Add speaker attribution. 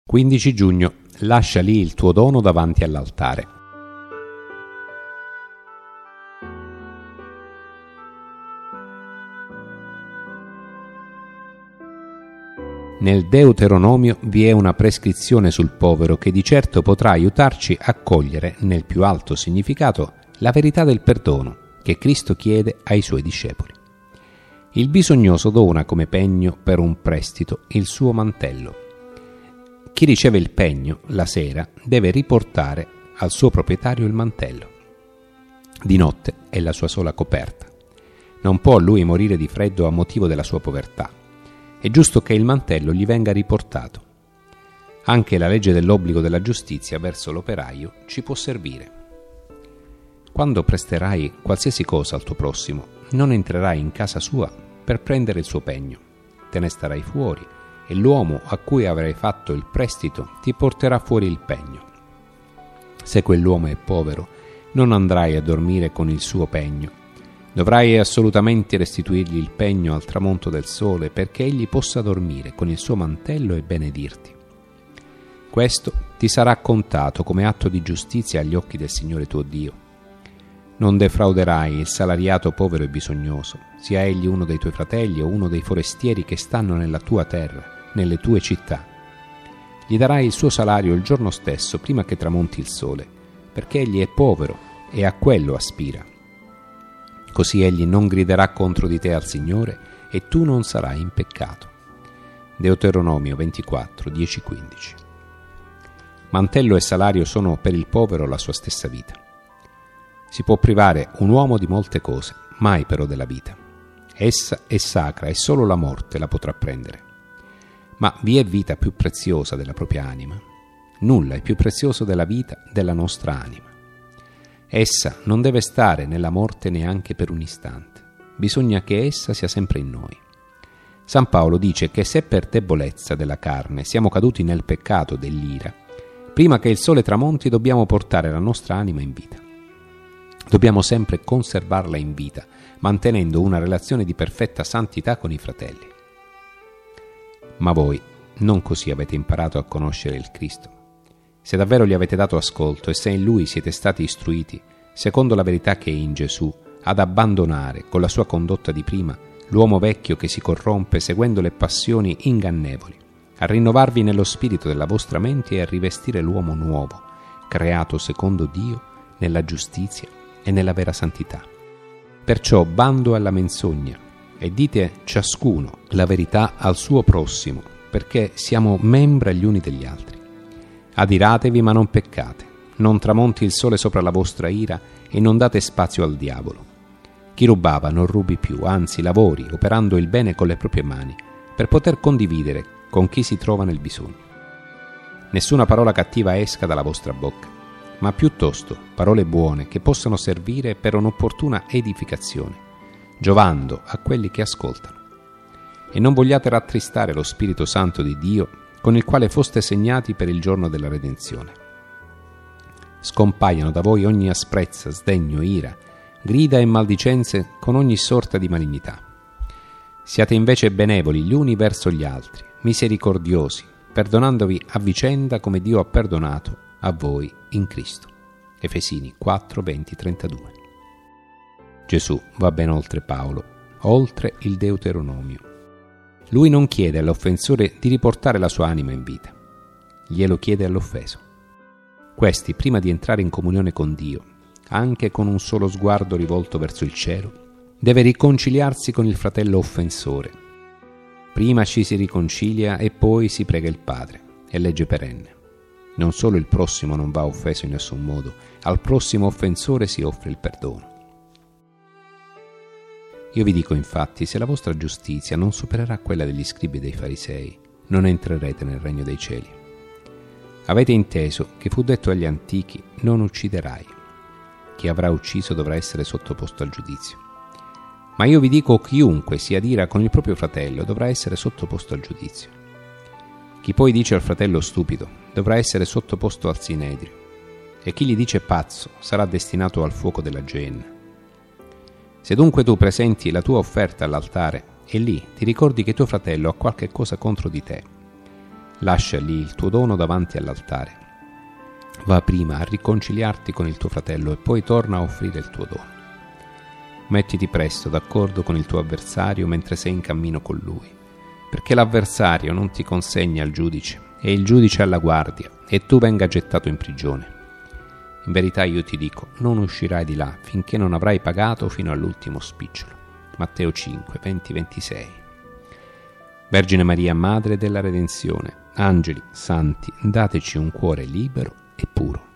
Speaker 1: 15 giugno. Lascia lì il tuo dono davanti all'altare. Nel Deuteronomio vi è una prescrizione sul povero che di certo potrà aiutarci a cogliere, nel più alto significato, la verità del perdono che Cristo chiede ai suoi discepoli. Il bisognoso dona come pegno per un prestito il suo mantello. Chi riceve il pegno la sera deve riportare al suo proprietario il mantello. Di notte è la sua sola coperta. Non può lui morire di freddo a motivo della sua povertà. È giusto che il mantello gli venga riportato. Anche la legge dell'obbligo della giustizia verso l'operaio ci può servire. Quando presterai qualsiasi cosa al tuo prossimo, non entrerai in casa sua per prendere il suo pegno. Te ne starai fuori e l'uomo a cui avrai fatto il prestito ti porterà fuori il pegno. Se quell'uomo è povero, non andrai a dormire con il suo pegno. Dovrai assolutamente restituirgli il pegno al tramonto del sole perché egli possa dormire con il suo mantello e benedirti. Questo ti sarà contato come atto di giustizia agli occhi del Signore tuo Dio. Non defrauderai il salariato povero e bisognoso, sia egli uno dei tuoi fratelli o uno dei forestieri che stanno nella tua terra, nelle tue città. Gli darai il suo salario il giorno stesso, prima che tramonti il sole, perché egli è povero e a quello aspira. Così egli non griderà contro di te al Signore e tu non sarai in peccato. Deuteronomio 24, 10-15. Mantello e salario sono per il povero la sua stessa vita. Si può privare un uomo di molte cose, mai però della vita. Essa è sacra e solo la morte la potrà prendere. Ma vi è vita più preziosa della propria anima? Nulla è più prezioso della vita della nostra anima. Essa non deve stare nella morte neanche per un istante. Bisogna che essa sia sempre in noi. San Paolo dice che se per debolezza della carne siamo caduti nel peccato dell'ira, prima che il sole tramonti dobbiamo portare la nostra anima in vita. Dobbiamo sempre conservarla in vita, mantenendo una relazione di perfetta santità con i fratelli. Ma voi non così avete imparato a conoscere il Cristo. Se davvero gli avete dato ascolto e se in Lui siete stati istruiti, secondo la verità che è in Gesù, ad abbandonare con la sua condotta di prima l'uomo vecchio che si corrompe seguendo le passioni ingannevoli, a rinnovarvi nello spirito della vostra mente e a rivestire l'uomo nuovo, creato secondo Dio nella giustizia e nella vera santità. Perciò bando alla menzogna e dite ciascuno la verità al suo prossimo, perché siamo membra gli uni degli altri. Adiratevi ma non peccate, non tramonti il sole sopra la vostra ira e non date spazio al diavolo. Chi rubava non rubi più, anzi lavori, operando il bene con le proprie mani, per poter condividere con chi si trova nel bisogno. Nessuna parola cattiva esca dalla vostra bocca, ma piuttosto parole buone che possano servire per un'opportuna edificazione, giovando a quelli che ascoltano. E non vogliate rattristare lo Spirito Santo di Dio, con il quale foste segnati per il giorno della redenzione. Scompaiano da voi ogni asprezza, sdegno, ira, grida e maldicenze con ogni sorta di malignità. Siate invece benevoli gli uni verso gli altri, misericordiosi, perdonandovi a vicenda come Dio ha perdonato a voi in Cristo. Efesini 4, 20, 32. Gesù va ben oltre Paolo, oltre il Deuteronomio. Lui non chiede all'offensore di riportare la sua anima in vita, glielo chiede all'offeso. Questi, prima di entrare in comunione con Dio, anche con un solo sguardo rivolto verso il cielo, deve riconciliarsi con il fratello offensore. Prima ci si riconcilia e poi si prega il Padre, è legge perenne. Non solo il prossimo non va offeso in nessun modo, al prossimo offensore si offre il perdono. Io vi dico infatti, se la vostra giustizia non supererà quella degli scribi e dei farisei, non entrerete nel regno dei cieli. Avete inteso che fu detto agli antichi, non ucciderai. Chi avrà ucciso dovrà essere sottoposto al giudizio. Ma io vi dico, chiunque si adira con il proprio fratello dovrà essere sottoposto al giudizio. Chi poi dice al fratello stupido dovrà essere sottoposto al sinedrio, e chi gli dice pazzo sarà destinato al fuoco della Geenna. Se dunque tu presenti la tua offerta all'altare e lì ti ricordi che tuo fratello ha qualche cosa contro di te, Lascia lì il tuo dono davanti all'altare. Va prima a riconciliarti con il tuo fratello e poi torna a offrire il tuo dono. Mettiti presto d'accordo con il tuo avversario mentre sei in cammino con lui, perché l'avversario non ti consegna al giudice e il giudice alla guardia e tu venga gettato in prigione. In verità io ti dico, non uscirai di là finché non avrai pagato fino all'ultimo spicciolo. Matteo 5, 20-26. Vergine Maria, Madre della Redenzione, angeli, santi, dateci un cuore libero e puro.